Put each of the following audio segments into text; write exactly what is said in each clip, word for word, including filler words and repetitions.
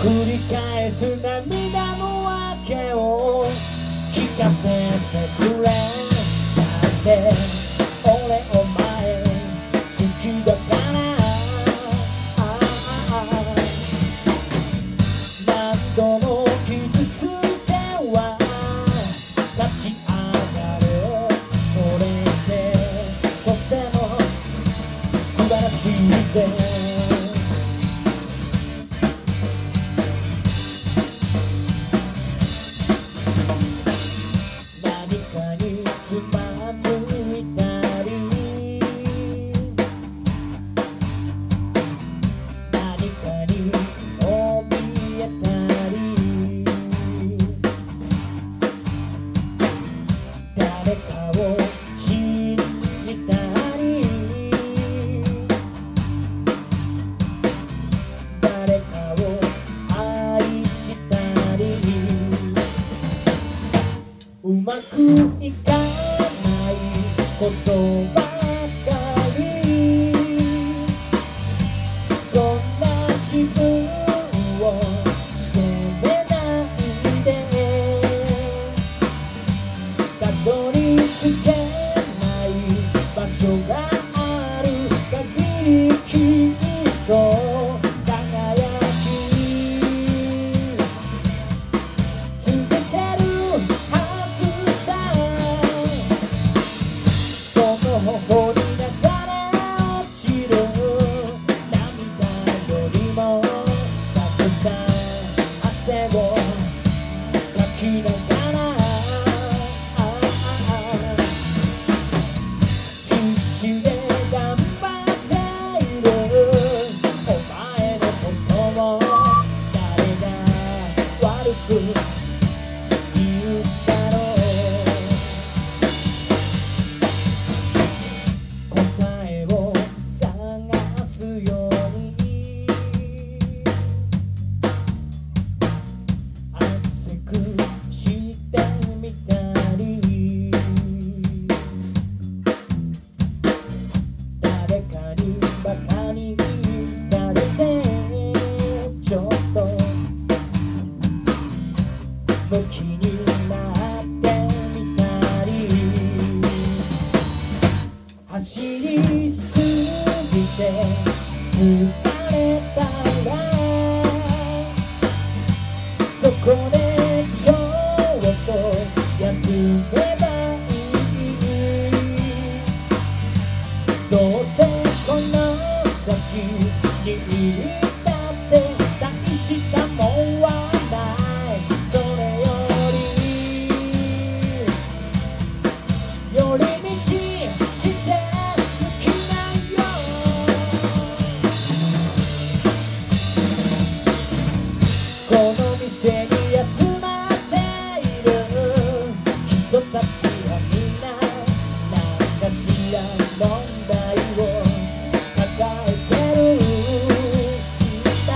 繰り返す涙の訳を聞かせてくれ。だって俺お前好きだから何度も傷ついては立ち上がる。それでとっても素晴らしいぜ。何かにつまずいたり何かに怯えたり誰かを信じたり誰かを愛したりうまくいかないことばかりそんな自分を責めないでたどり着けない場所がある限りきっと輝き続けるはずさ。その頬に流れ落ちる涙よりもたくさん汗をかきながら必死で頑張っているお前のことを誰が悪く言うだろう。答えを探すように熱くしてみたり誰かにバカにされてちょっとムキになってみたり走りすぎて疲れたらそこでちょっと休めばいい。どうせこの先にいるだって大したもんはない。それより寄り道してきなよ。この店に集まっている人たちはみんな何かしら問題を抱えてるんだ。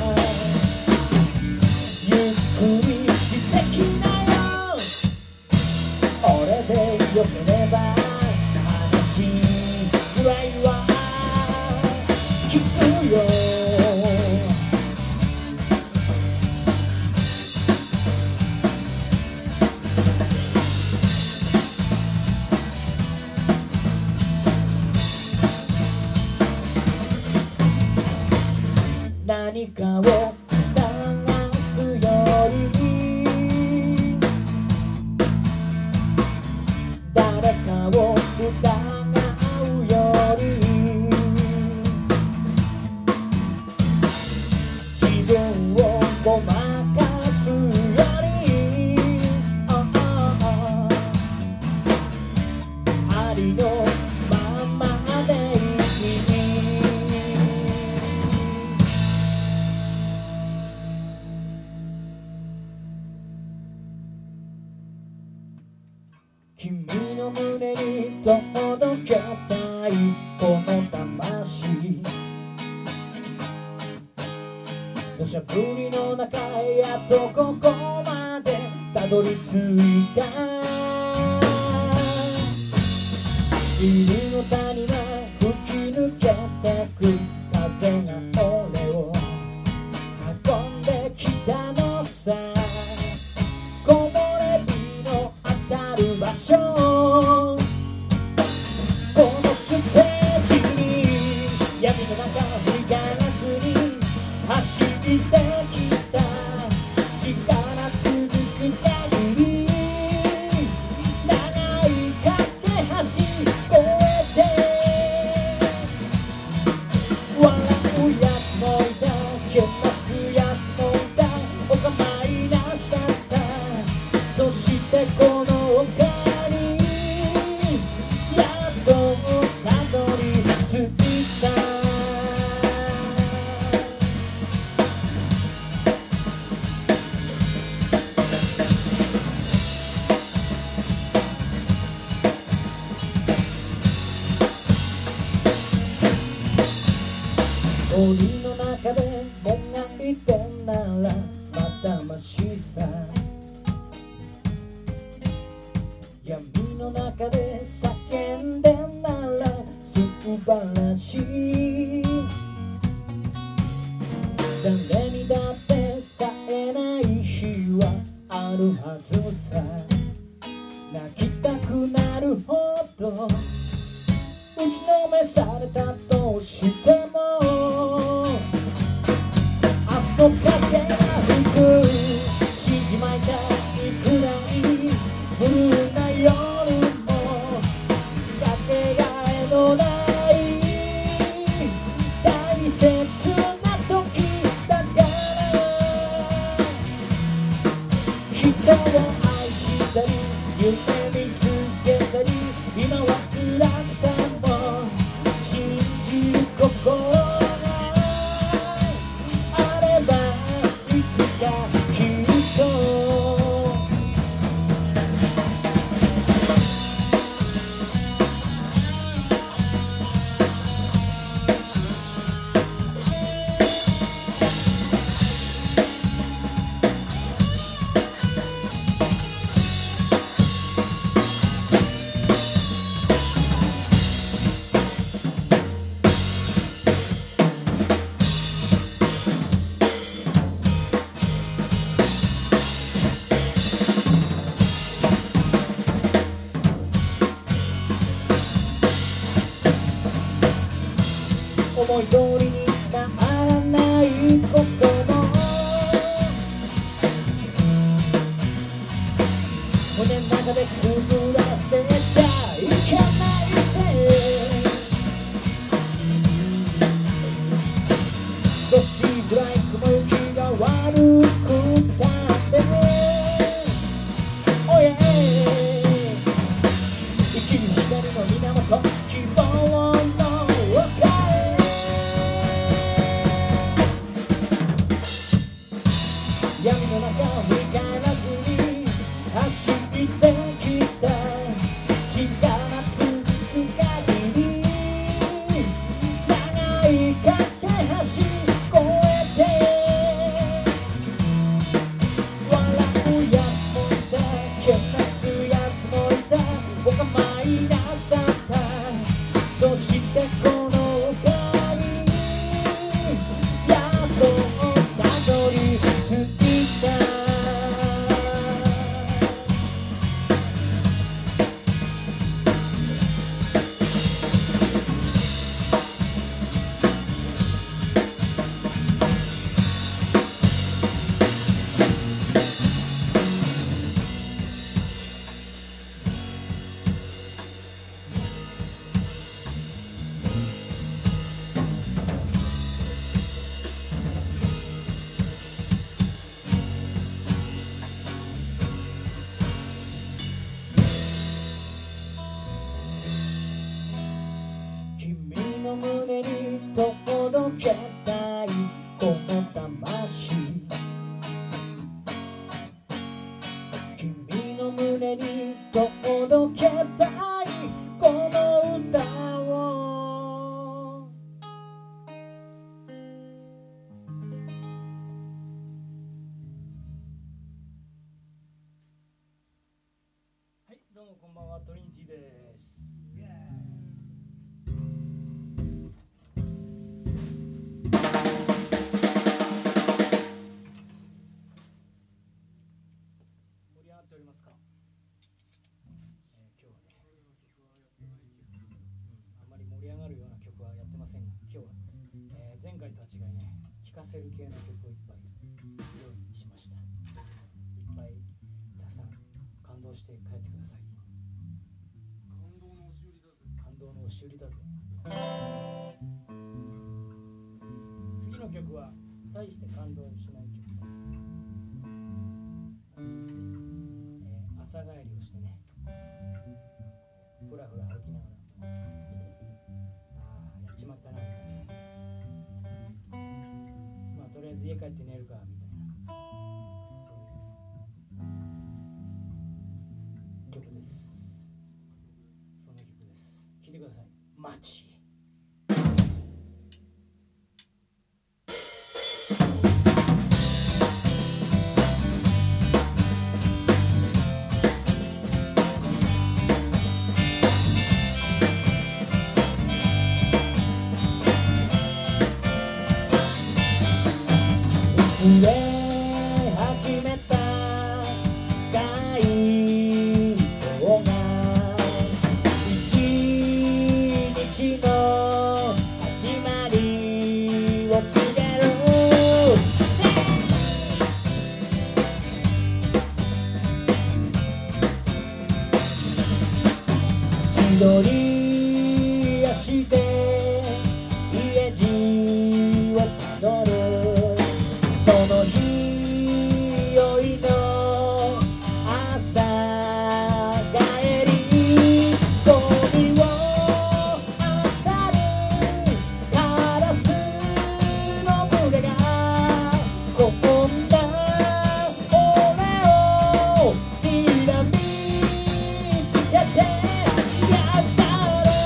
ゆっくりしてきなよ。俺でよければ話ぐらいは聞くよ。何かを探すより誰かを疑うより自分をごまかすよりありのままでいい。君の胸に届けたいこの魂土砂降りの中やっとここまでたどり着いた。犬の谷は吹き抜けてく風が俺を運んでそしてこの丘にやっとたどり着いた。森の中でもがいてんならまだましさ、闇の中で叫んでんなら素晴らしい。誰にだってさえない日はあるはずさ。泣きたくなるほど打ちのめされたとしても、明日の風が吹く死んじまいたいくらいブルーな夜もかけがえのない大切な時だから、人を愛したり夢見続けたり今は辛くても信じる心があればいつかきっと思い通りにならないことも胸の中でくすぶらせちゃいけないぜ。少しぐらい雲行きが悪くたって Oh yeah 生きる光の源希望の闇の中を見返らずに走ってきた力続く限り長い架け橋越えて笑うやつもいたけなすやつもいた僕はマイナスだった。そしてこの丘にやっとたどり着いた。君の胸に届けたいこの魂、君の胸に届けたいこの歌を。はい、どうもこんばんは、トリニティです。盛り上がっておりますか？えー、今日はね、うん、あまり盛り上がるような曲はやってませんが、今日は、えー、前回とは違いね、聴かせる系の曲をいっぱい用意しました。いっぱいたくさん感動して帰ってください。感動の押し売りだぜ。次の曲は大して感動しない曲です。えー朝帰りをしてね、ふらふら歩きながら、ああやっちまったなみたいな、まあとりあえず家帰って寝るかみたいな、そういう曲です。そんな曲です。聴いてください。マチ。増え始めた街灯が一日の始まりを告げる。千鳥足で家路をたどる。その日宵の朝帰り、ゴミを漁るカラスの群れがこんな俺を睨みつけてやったろ。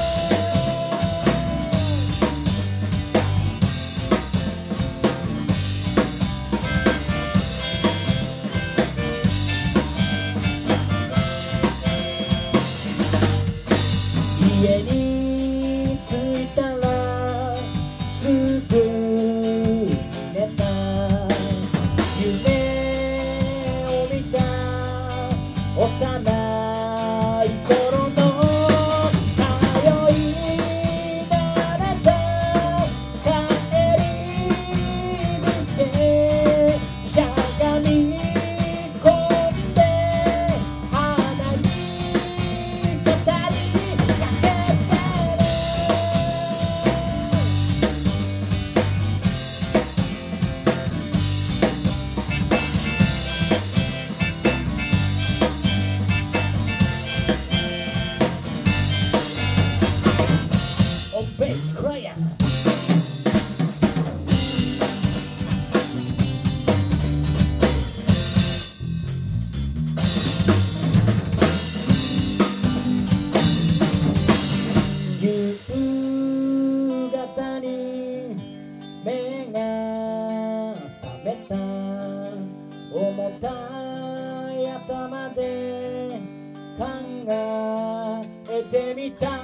家に着いたらすぐに寝た。夢を見た幼い頃の通い慣れた帰り道でしゃがみ込んで鼻に語りかけてる。オンベースクライアン。夕方に目が覚めた。重たい頭で考えてみた。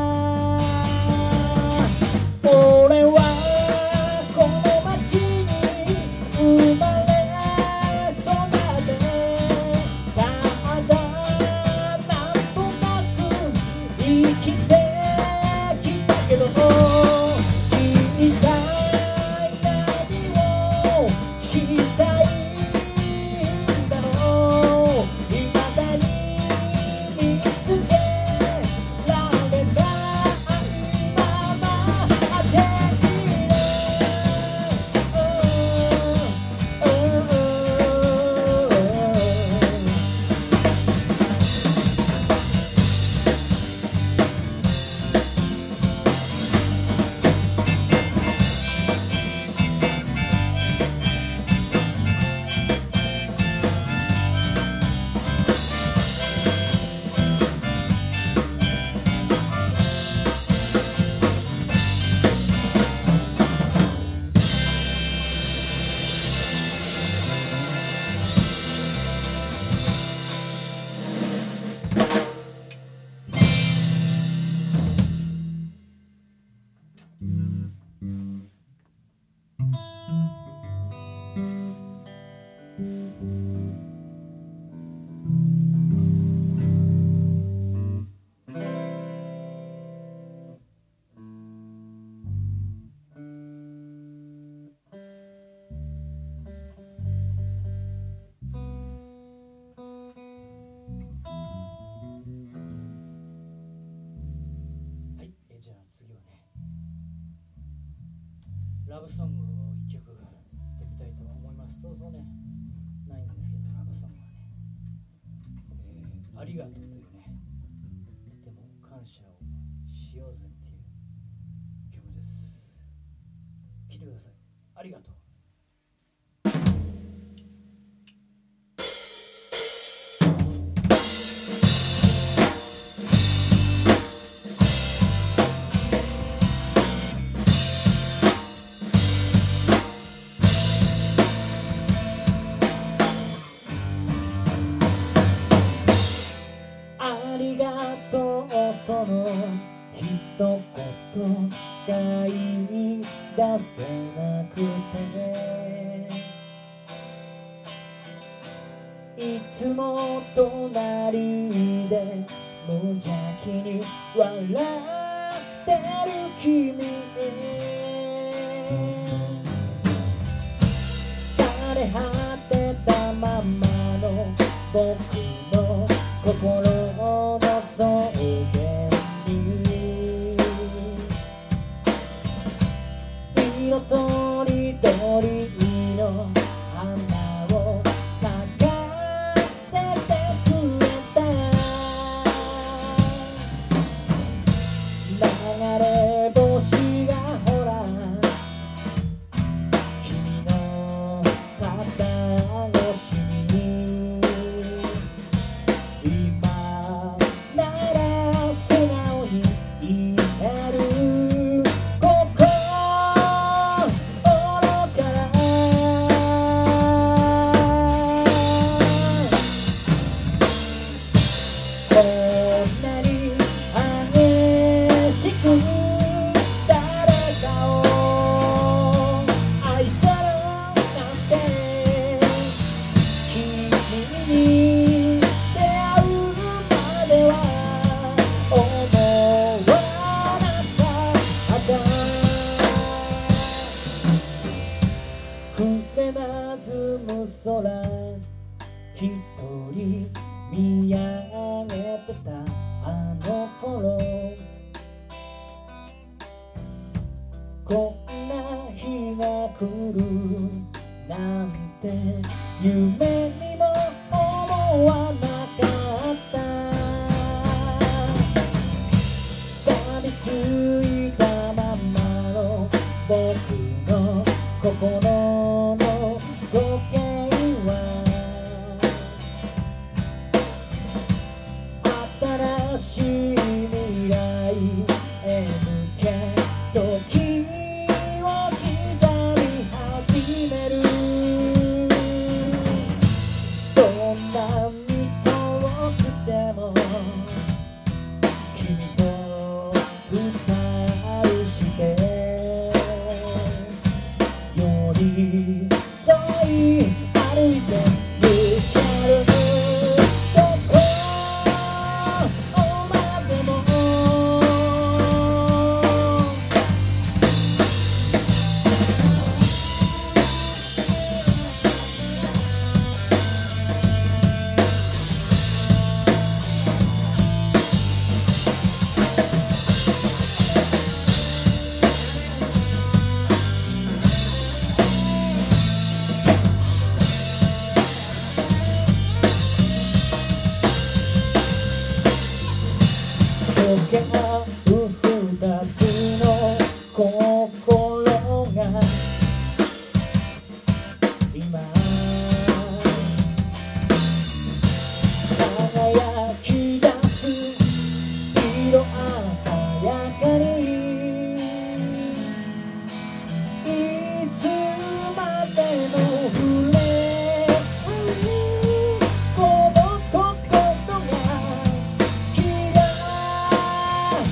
俺はこの街に生まれ育て、ただなんとなく生きてきたけど、一体何をしたいんだろう。未だに見つけられないままでいる。ラブソングを一曲やってみたいと思います。そうそうね、ないんですけど、ラブソングはね。えーありがとうというね、とても感謝をしようぜっていう曲です。聴いてください。ありがとう。ありがとう、その一言が言い出せなくて、いつも隣で無邪気に笑ってる君へ、枯れ果てたままの僕の心の草原に、色とりどりの花を咲かせてくれた、流れ星がほら君の肩越しに、今なら素直に言える、心からこんなに激しく誰かを愛するなんて、君に出会うまでは思わなかった。くれなずむ空、一人見上げてたあの頃、こんな日が来るなんて夢にも思わなかった。錆びついたままの僕の心の時計は、新しい未来へ向け時を刻み始める。どんなに遠くても君と二人して寄り添い歩いてゆける、どこまでも溶け合う二つの心が今輝き出す、色鮮やかに、いつまでも触れこの心がキラ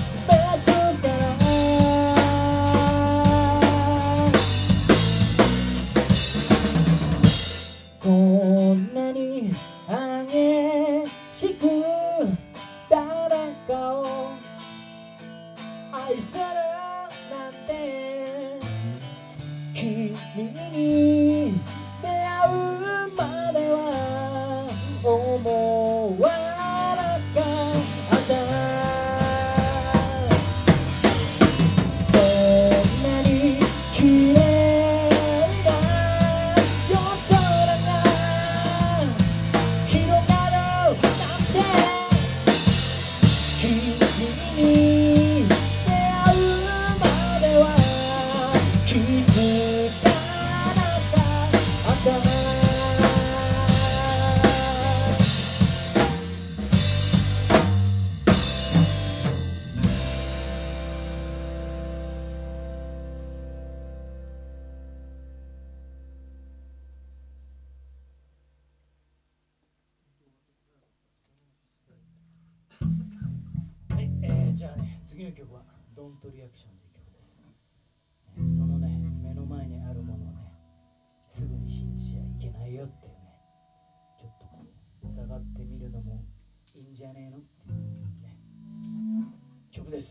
次の曲はドントリアクションという曲です。そのね、目の前にあるものをね、すぐに信じちゃいけないよっていうね、ちょっと疑ってみるのもいいんじゃねえのっていうね、曲です。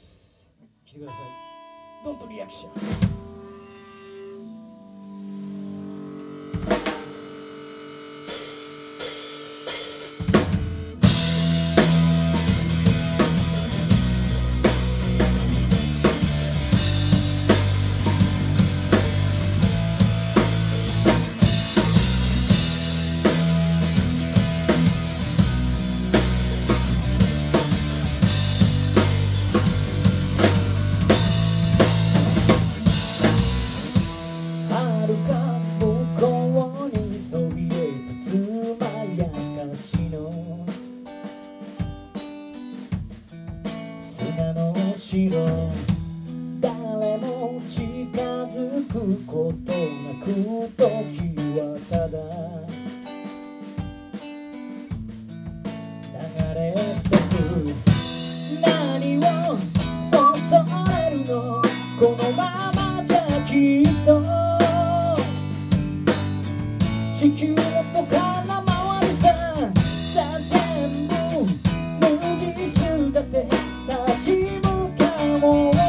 聴いてください。ドントリアクション。誰も近づくことなく時はただ流れてく。何を恐れるの、このままじゃきっと地球とから回るさ。さあ全部脱ぎ捨てて立ち向かおう。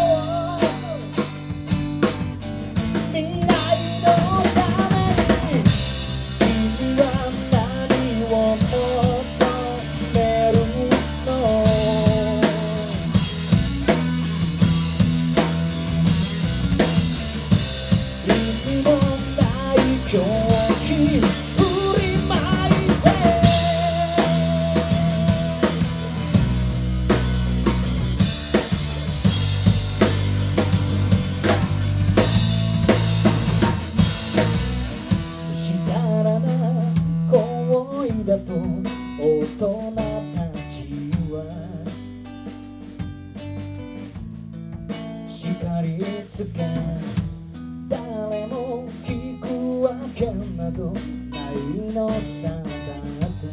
だと大人たちは叱りつけ、誰も聞くわけなどないのさ。だって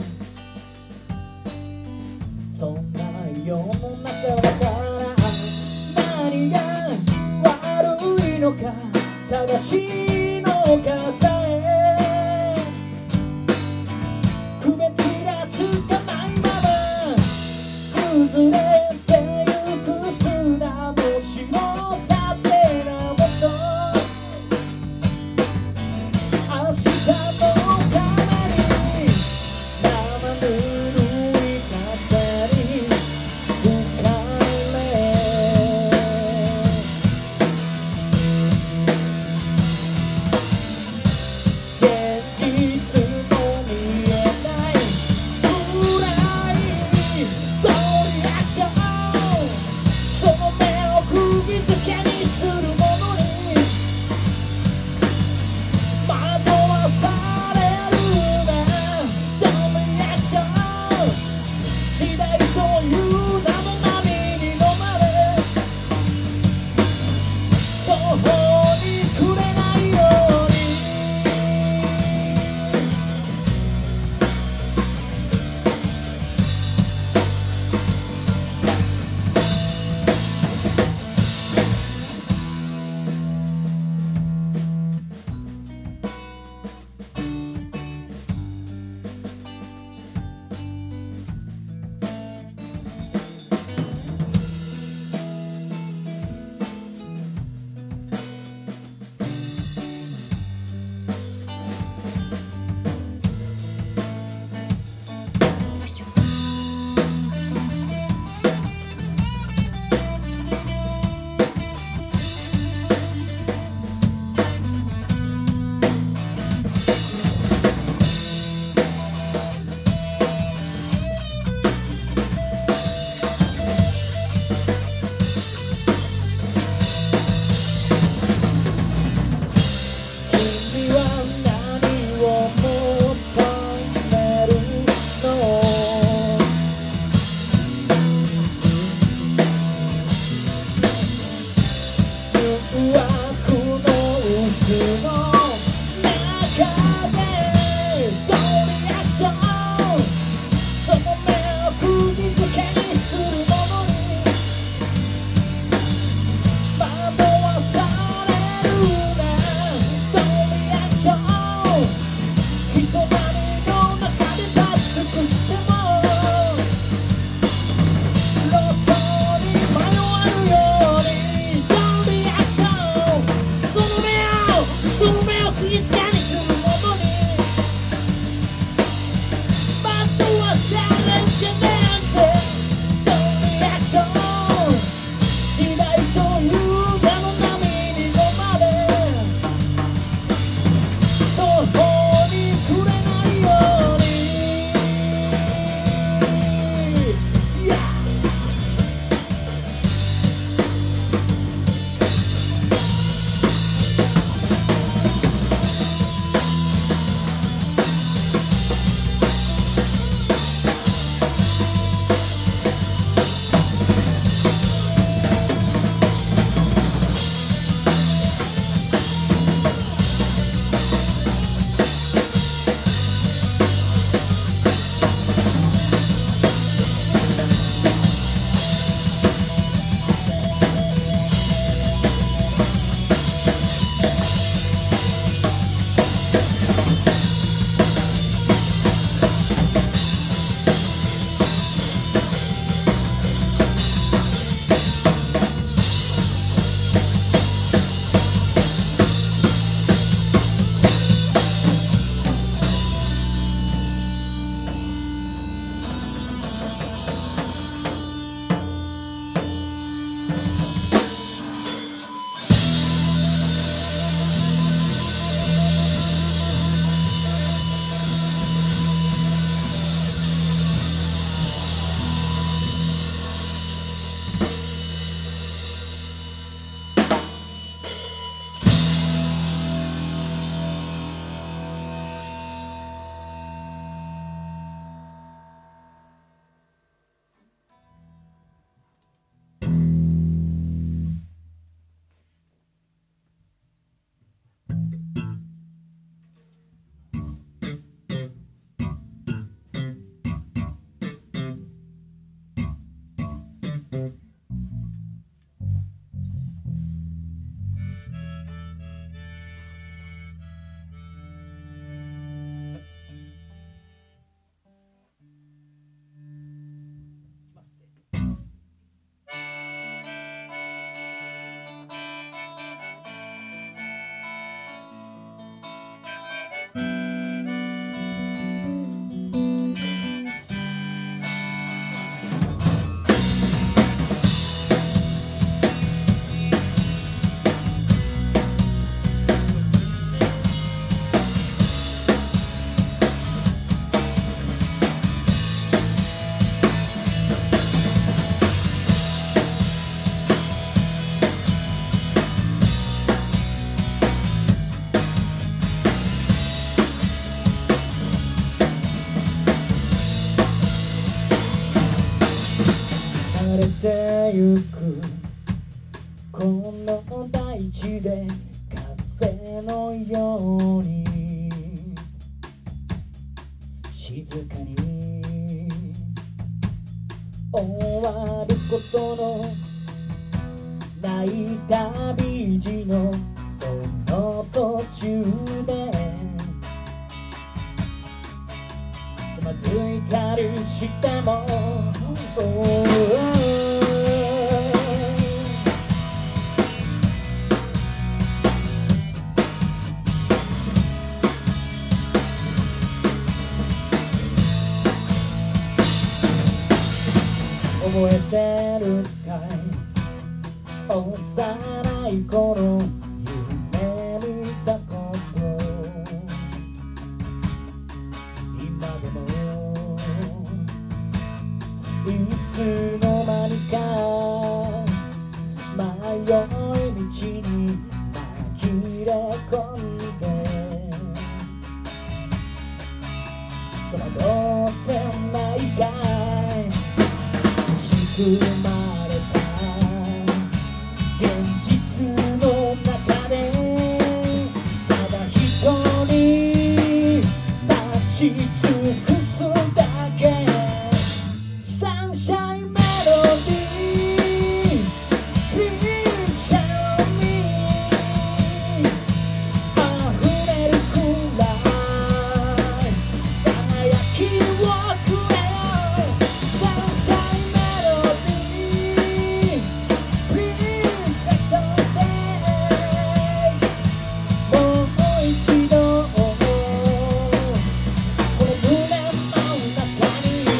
そんな世の中だから何が悪いのか正しいのかさえ区別がつかないまま崩れてゆく砂星も立て直そう。明日のために生ぬるい風に吹かれれてゆくこの大地で風のように静かに終わることのない旅路のその途中でつまずいたりしても、oh, oh, 覚えてるかい幼い頃夢見たこと今でもいつの間にか迷い道に紛れ込んで戸惑ってないかい仕組まれた現実の中でただ一人立ち尽くすだけサンシャインメロディー Please show me 溢れるくらい輝きをくれよサンシャインメロディー Please exalt me もう一度この胸の中に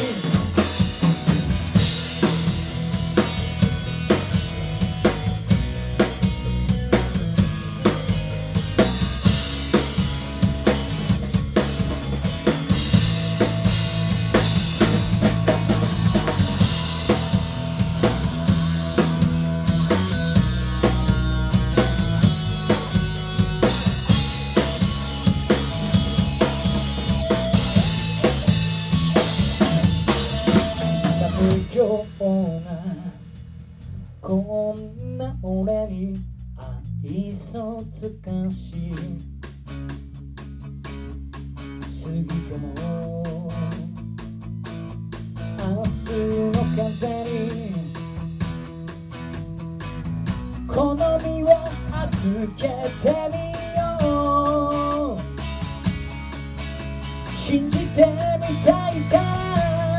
不況がこんな俺に愛想つかし過ぎても明日の風に好みを預けてみよう信じてみたいから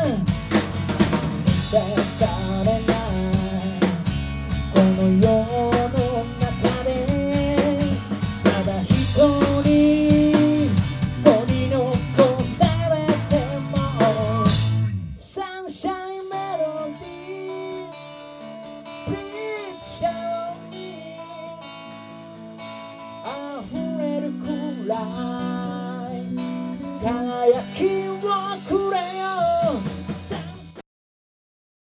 満たされないこの世の中でただ一人取り残されてもサンシャインメロディー Please show me 溢れるくらい